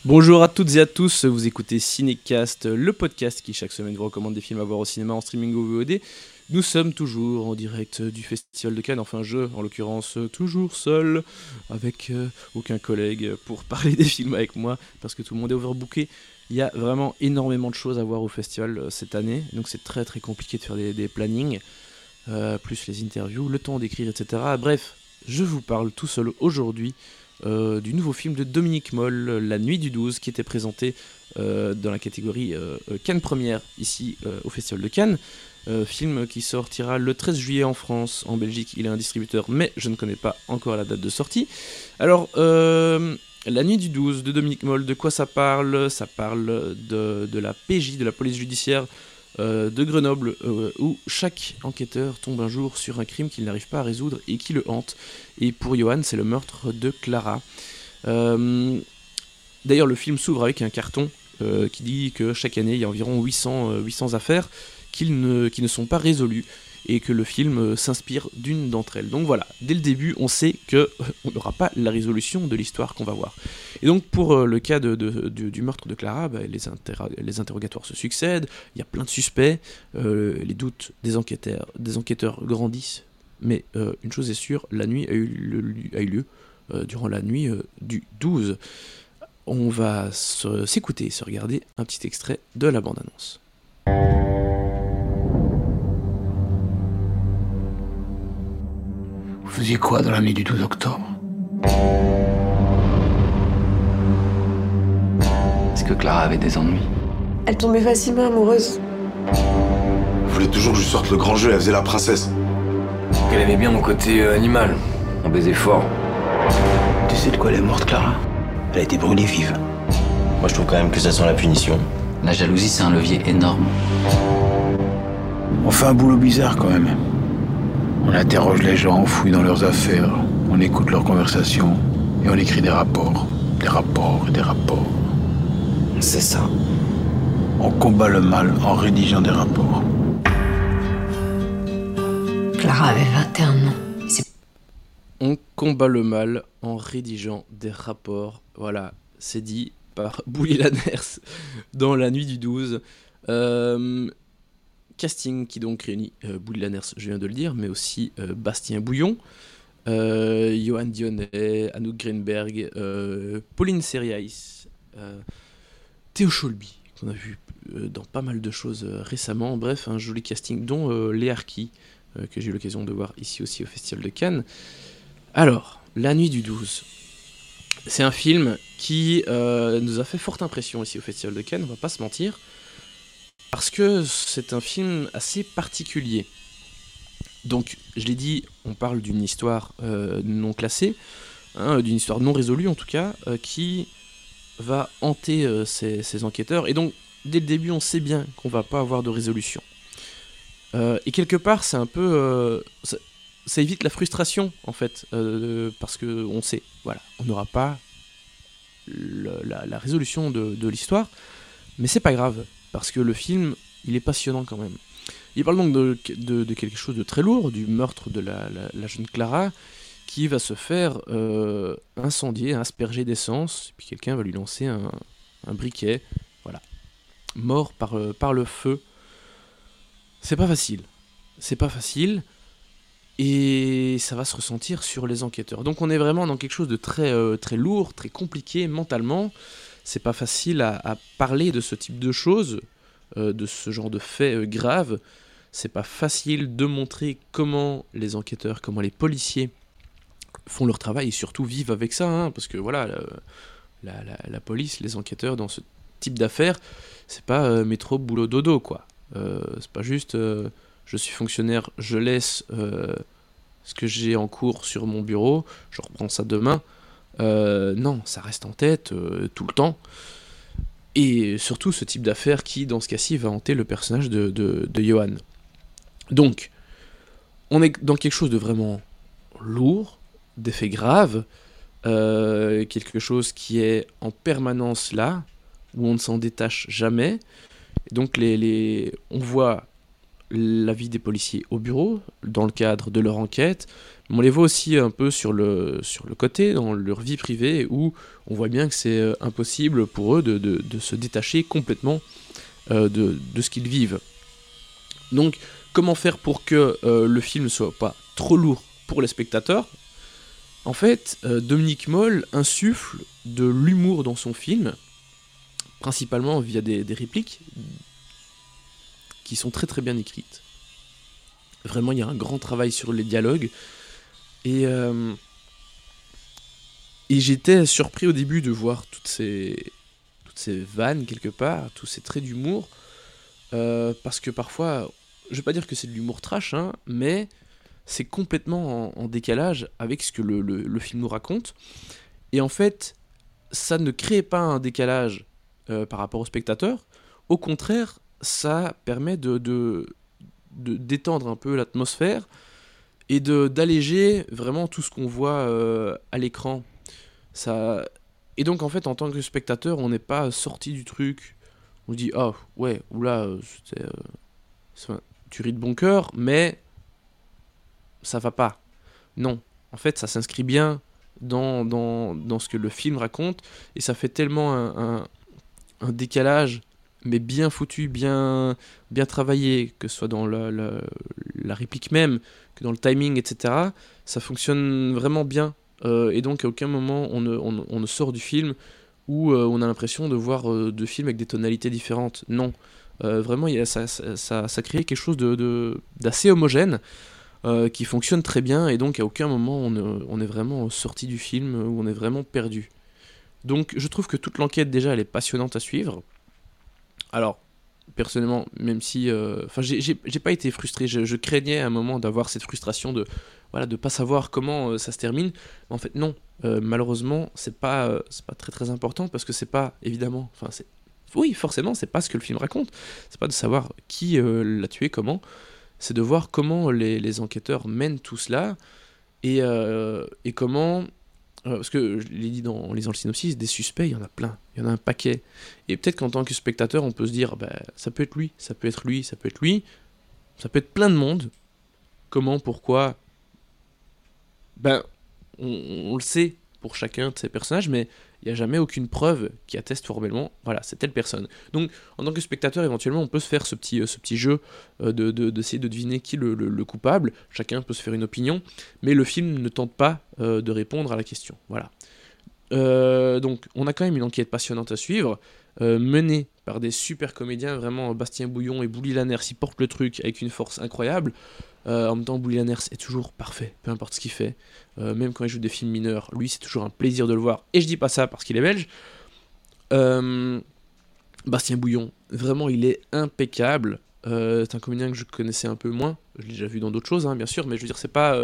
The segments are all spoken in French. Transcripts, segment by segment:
Bonjour à toutes et à tous, vous écoutez Cinécast, le podcast qui chaque semaine vous recommande des films à voir au cinéma, en streaming ou VOD. Nous sommes toujours en direct du Festival de Cannes, enfin je, en l'occurrence, toujours seul, avec aucun collègue pour parler des films avec moi, parce que tout le monde est overbooké. Il y a vraiment énormément de choses à voir au festival cette année, donc c'est très très compliqué de faire des plannings, plus les interviews, le temps d'écrire, etc. Bref, je vous parle tout seul aujourd'hui du nouveau film de Dominique Moll, La Nuit du 12, qui était présenté dans la catégorie Cannes Première, ici au Festival de Cannes. Film qui sortira le 13 juillet en France, en Belgique il est un distributeur, mais je ne connais pas encore la date de sortie. Alors, La Nuit du 12 de Dominique Moll, de quoi ça parle ? Ça parle de la PJ, de la police judiciaire de Grenoble, où chaque enquêteur tombe un jour sur un crime qu'il n'arrive pas à résoudre et qui le hante. Et pour Johan, c'est le meurtre de Clara. D'ailleurs, le film s'ouvre avec un carton qui dit que chaque année, il y a environ 800 affaires qui ne sont pas résolues et que le film s'inspire d'une d'entre elles. Donc voilà, dès le début, on sait qu'on n'aura pas la résolution de l'histoire qu'on va voir. Et donc pour le cas du meurtre de Clara, les interrogatoires se succèdent, il y a plein de suspects, les doutes des enquêteurs grandissent, mais une chose est sûre, la nuit a eu lieu durant la nuit du 12. On va s'écouter et se regarder un petit extrait de la bande-annonce. Vous faisiez quoi dans la nuit du 12 octobre ? Est-ce que Clara avait des ennuis ? Elle tombait facilement amoureuse. Elle voulait toujours que je sorte le grand jeu, elle faisait la princesse. Elle aimait bien mon côté animal. On baisait fort. Tu sais de quoi elle est morte, Clara ? Elle a été brûlée vive. Moi, je trouve quand même que ça sent la punition. La jalousie, c'est un levier énorme. On fait un boulot bizarre quand même. On interroge les gens, on fouille dans leurs affaires, on écoute leurs conversations et on écrit des rapports. Des rapports et des rapports. C'est ça. On combat le mal en rédigeant des rapports. Clara avait 21 ans. On combat le mal en rédigeant des rapports. Voilà, c'est dit par Bouli Lanners dans La Nuit du 12. Casting qui donc réunit Bouli Lanners, je viens de le dire, mais aussi Bastien Bouillon, Johan Dionnet, Anouk Greenberg, Pauline Seriaïs, Théo Cholby, qu'on a vu dans pas mal de choses récemment. Bref, un joli casting, dont Léa Arki, que j'ai eu l'occasion de voir ici aussi au Festival de Cannes. Alors, La Nuit du 12, c'est un film qui nous a fait forte impression ici au Festival de Cannes, on va pas se mentir, parce que c'est un film assez particulier. Donc, je l'ai dit, on parle d'une histoire non classée, d'une histoire non résolue en tout cas, qui va hanter ces enquêteurs, et donc, dès le début, on sait bien qu'on va pas avoir de résolution. Et quelque part, c'est un peu... ça évite la frustration, en fait, parce qu'on sait, voilà, on n'aura pas la résolution de l'histoire, mais c'est pas grave, parce que le film, il est passionnant quand même. Il parle donc de quelque chose de très lourd, du meurtre de la jeune Clara, qui va se faire incendier, asperger d'essence, puis quelqu'un va lui lancer un briquet, voilà, mort par le feu. C'est pas facile, et ça va se ressentir sur les enquêteurs. Donc on est vraiment dans quelque chose de très lourd, très compliqué mentalement. C'est pas facile à parler de ce type de choses, de ce genre de faits graves. C'est pas facile de montrer comment les enquêteurs, comment les policiers font leur travail et surtout vivent avec ça, parce que voilà, la police, les enquêteurs dans ce type d'affaires, c'est pas métro, boulot, dodo, quoi. C'est pas juste je suis fonctionnaire, je laisse ce que j'ai en cours sur mon bureau, je reprends ça demain. Non, ça reste en tête tout le temps. Et surtout ce type d'affaire qui, dans ce cas-ci, va hanter le personnage de Johan. Donc, on est dans quelque chose de vraiment lourd, d'effets graves, quelque chose qui est en permanence là, où on ne s'en détache jamais. Et donc on voit la vie des policiers au bureau, dans le cadre de leur enquête, Mais on les voit aussi un peu sur le côté, dans leur vie privée, où on voit bien que c'est impossible pour eux de se détacher complètement de ce qu'ils vivent. Donc, comment faire pour que le film ne soit pas trop lourd pour les spectateurs ? En fait, Dominique Moll insuffle de l'humour dans son film, principalement via des répliques qui sont très très bien écrites. Vraiment, il y a un grand travail sur les dialogues. Et j'étais surpris au début de voir toutes ces vannes quelque part, tous ces traits d'humour, parce que parfois, je vais pas dire que c'est de l'humour trash, hein, mais c'est complètement en décalage avec ce que le film nous raconte. Et en fait, ça ne crée pas un décalage par rapport au spectateur. Au contraire, ça permet de détendre un peu l'atmosphère et d'alléger vraiment tout ce qu'on voit à l'écran. Et donc en fait, en tant que spectateur, on n'est pas sorti du truc, on se dit « Oh, ouais, oula, c'est tuerie de bon cœur, mais ça va pas. » Non, en fait, ça s'inscrit bien dans ce que le film raconte, et ça fait tellement un décalage, mais bien foutu, bien travaillé, que ce soit dans la réplique même, que dans le timing, etc. Ça fonctionne vraiment bien. Et donc à aucun moment on ne sort du film où on a l'impression de voir deux films avec des tonalités différentes. Non. Vraiment, ça crée quelque chose d'assez homogène, qui fonctionne très bien, et donc à aucun moment on est vraiment sorti du film, où on est vraiment perdu. Donc je trouve que toute l'enquête déjà elle est passionnante à suivre. Alors personnellement, même si j'ai pas été frustré, je craignais à un moment d'avoir cette frustration de pas savoir comment ça se termine. En fait non, malheureusement c'est pas très très important, parce que c'est pas évidemment, oui forcément c'est pas ce que le film raconte, c'est pas de savoir qui l'a tué, comment, c'est de voir comment les enquêteurs mènent tout cela, et comment... parce que je l'ai dit en lisant le synopsis, des suspects, il y en a plein, il y en a un paquet. Et peut-être qu'en tant que spectateur, on peut se dire, ça peut être lui, ça peut être lui, ça peut être lui, ça peut être plein de monde. Comment, pourquoi ? On le sait pour chacun de ces personnages, mais il n'y a jamais aucune preuve qui atteste formellement, voilà, c'est telle personne. Donc, en tant que spectateur, éventuellement, on peut se faire ce petit jeu d'essayer de deviner qui est le coupable. Chacun peut se faire une opinion, mais le film ne tente pas de répondre à la question. Voilà. Donc, on a quand même une enquête passionnante à suivre, menée par des super comédiens, vraiment. Bastien Bouillon et Bouli Lanners, ils portent le truc avec une force incroyable. En même temps, Bouli Lanners est toujours parfait, peu importe ce qu'il fait. Même quand il joue des films mineurs, lui, c'est toujours un plaisir de le voir. Et je dis pas ça parce qu'il est belge. Bastien Bouillon, vraiment, il est impeccable. C'est un comédien que je connaissais un peu moins. Je l'ai déjà vu dans d'autres choses, hein, bien sûr, mais je veux dire, c'est pas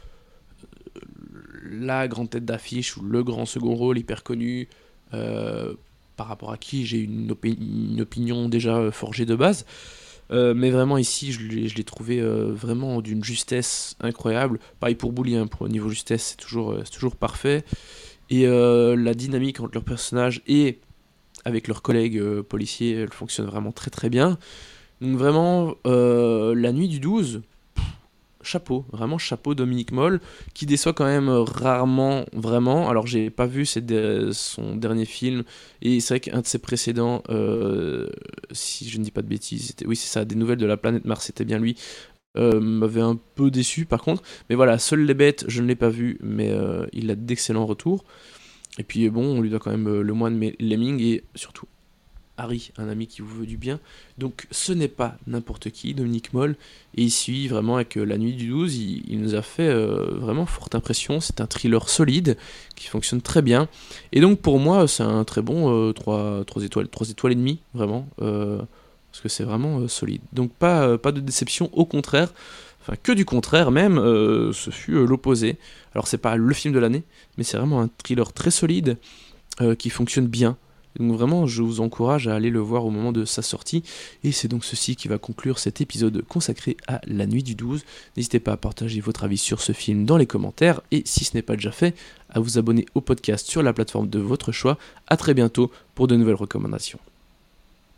la grande tête d'affiche ou le grand second rôle hyper connu, par rapport à qui j'ai une opinion déjà forgée de base. Mais vraiment ici je l'ai trouvé vraiment d'une justesse incroyable. Pareil pour Bouli, hein, pour niveau justesse c'est toujours parfait. Et la dynamique entre leurs personnages et avec leurs collègues policiers, elle fonctionne vraiment très très bien. Donc vraiment, La Nuit du 12, chapeau, vraiment chapeau Dominique Moll, qui déçoit quand même rarement, vraiment. Alors j'ai pas vu son dernier film, et c'est vrai qu'un de ses précédents, si je ne dis pas de bêtises, oui c'est ça, Des Nouvelles de la Planète Mars, c'était bien lui, m'avait un peu déçu par contre. Mais voilà, Seules les bêtes, je ne l'ai pas vu, mais il a d'excellents retours. Et puis bon, on lui doit quand même Le Moine Lemming, et surtout Harry, un ami qui vous veut du bien. Donc ce n'est pas n'importe qui, Dominique Moll, et ici vraiment avec La Nuit du 12, il nous a fait vraiment forte impression. C'est un thriller solide qui fonctionne très bien, et donc pour moi c'est un très bon 3 étoiles et demie, vraiment, parce que c'est vraiment solide. Donc pas de déception, au contraire, enfin que du contraire même, ce fut l'opposé. Alors c'est pas le film de l'année, mais c'est vraiment un thriller très solide qui fonctionne bien. Donc vraiment, je vous encourage à aller le voir au moment de sa sortie. Et c'est donc ceci qui va conclure cet épisode consacré à La Nuit du 12. N'hésitez pas à partager votre avis sur ce film dans les commentaires. Et si ce n'est pas déjà fait, à vous abonner au podcast sur la plateforme de votre choix. À très bientôt pour de nouvelles recommandations.